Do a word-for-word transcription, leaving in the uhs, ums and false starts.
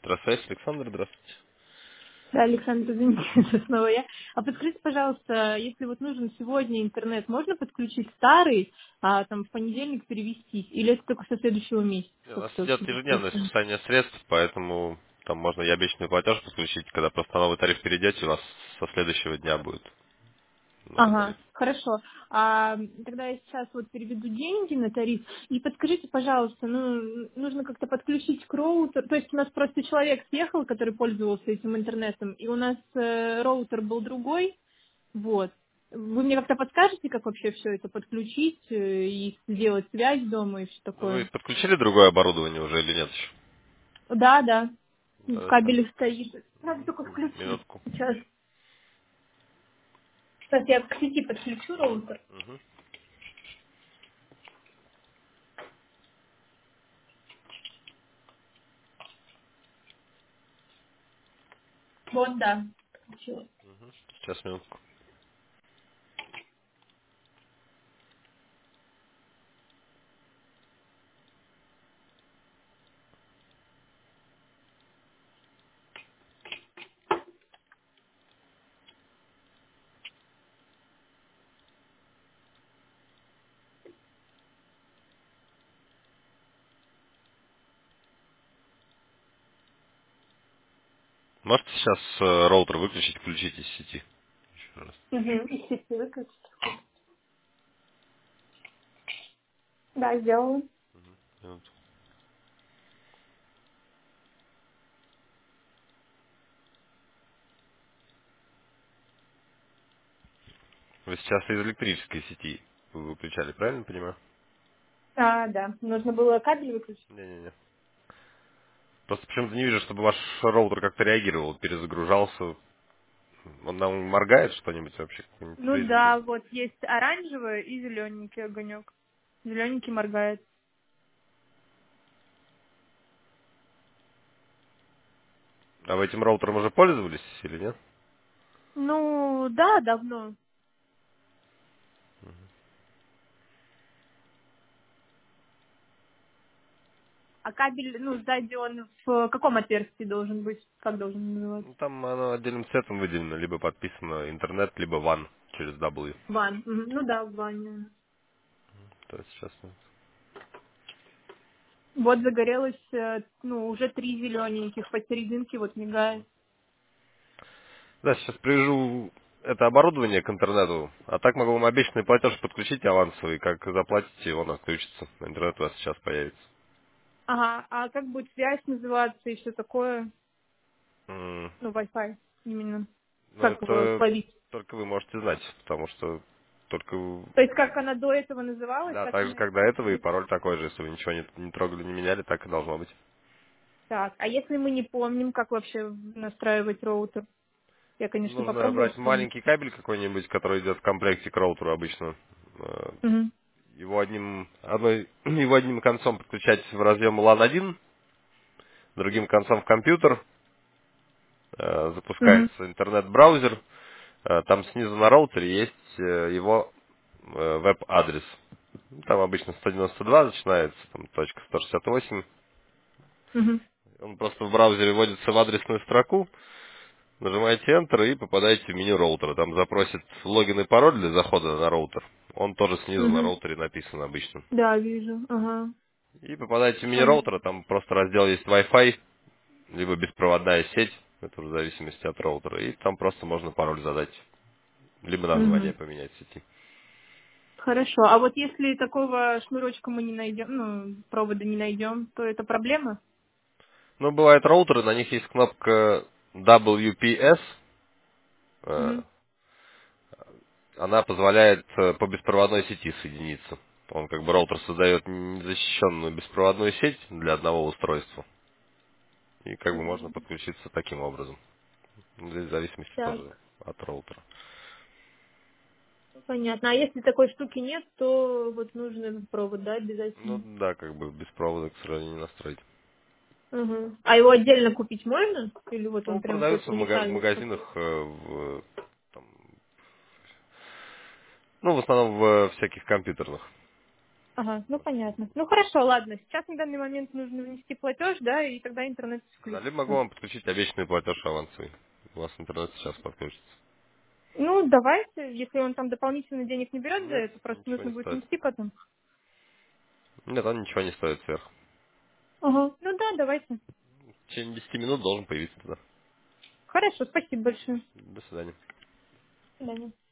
Здравствуйте, Александр, здравствуйте. Да, Александр, извините, это снова я. А подскажите, пожалуйста, если вот нужен сегодня интернет, можно подключить старый, а там в понедельник перевестись? Или это только со следующего месяца? У Как нас это идет вообще ежедневное действует? списание средств, поэтому там можно и обещанный платеж подключить, когда просто новый тариф перейдете, у вас со следующего дня будет новый тариф. Ага, хорошо. А тогда я сейчас вот переведу деньги на тариф. И подскажите, пожалуйста, ну, нужно как-то подключить к роутеру. То есть у нас просто человек съехал, который пользовался этим интернетом, и у нас э, роутер был другой. Вот. Вы мне как-то подскажете, как вообще все это подключить э, и сделать связь дома и все Вы такое? подключили другое оборудование уже или нет еще? Да, да. В Да, сейчас. кабеле стоит. Надо только включить Минутку. сейчас. Сейчас я к сети подключу роутер. Мгм. Вот, да. Подключила. Сейчас, минутку. Можете сейчас э, роутер выключить, включить из сети? Еще раз. Угу. Из сети выключить. Да, сделала. Минуту. Вы сейчас из электрической сети вы выключали, правильно понимаю? А, да. Нужно было кабель выключить. Не-не-не. Просто почему-то не вижу, чтобы ваш роутер как-то реагировал, перезагружался. Он нам моргает что-нибудь вообще, какие-нибудь Ну признаки? да, вот есть оранжевый и зелененький огонек. Зелененький моргает. А вы этим роутером уже пользовались или нет? Ну, да, давно. А кабель, ну, сзади он в каком отверстии должен быть? Как должен называться? Ну, там оно отдельным цветом выделено, либо подписано интернет, либо ван через W. Ван. Мгм. Ну да, в ванне. То есть сейчас... Вот загорелось, э, ну, уже три зелененьких посерединке, вот мигает. Да, сейчас привяжу это оборудование к интернету, а так могу вам обещанный платеж подключить авансовый, как заплатите, он отключится. Интернет у вас сейчас появится. Ага, а как будет связь называться и все такое? М, Ну, Wi-Fi именно. Ну, Как его это словить? только вы можете знать, потому что только... в- То есть, как она до этого называлась, Да, так так же, она и как до этого, и будет. пароль такой же. Если вы ничего не, не трогали, не меняли, так и должно быть. Так, а если мы не помним, как вообще настраивать роутер? Я, конечно, Нужно попробую брать вспомнить. маленький кабель какой-нибудь, который идет в комплекте к роутеру обычно. Э, Мгм. Его одним, одной, его одним концом подключать в разъем лан один, другим концом в компьютер. Э, Мгм. Запускается интернет-браузер. Э, Там снизу на роутере есть э, его э, веб-адрес. Там обычно сто девяносто два начинается, там точка сто шестьдесят восемь. Мгм. Он просто в браузере вводится в адресную строку. Нажимаете Enter и попадаете в меню роутера. Там запросит логин и пароль для захода на роутер. Он тоже снизу на Мгм. роутере написан обычно. Да, вижу. Ага. И попадаете в меню Понятно. роутера, там просто раздел есть Wi-Fi, либо беспроводная сеть, это уже в зависимости от роутера. И там просто можно пароль задать, либо название Мгм. поменять сети. Хорошо. А вот если такого шнурочка мы не найдем, ну, провода не найдем, то это проблема? Но бывают роутеры, на них есть кнопка дабл ю пи эс. э, Мгм. Она позволяет э, по беспроводной сети соединиться. Он как бы роутер создает незащищенную беспроводную сеть для одного устройства. И как бы можно подключиться таким образом. Ну, здесь в зависимости Так, тоже от роутера. понятно. А если такой штуки нет, то вот нужен этот провод, да, Ну обязательно? да, как бы без провода, к сожалению, не настроить. Мгм. А его отдельно купить можно? Или вот Ну, он он прям продается какой-то в, мага- в уникальный магазинах, какой-то? э, в, там, ну, в основном в всяких компьютерных. Ага, ну понятно. Ну хорошо, ладно. Сейчас на данный момент нужно внести платеж, да, и тогда интернет Да, либо могу включится. вам подключить обещанный платеж авансовый. У вас интернет сейчас подключится. Ну, давайте, если он там дополнительно денег не берет за Нет, это, просто ничего нужно не будет стоит. внести потом. Нет, он ничего не стоит сверху. Ага. Ну да, давайте. В течение десяти минут должен появиться туда. Хорошо, спасибо большое. До свидания. До свидания.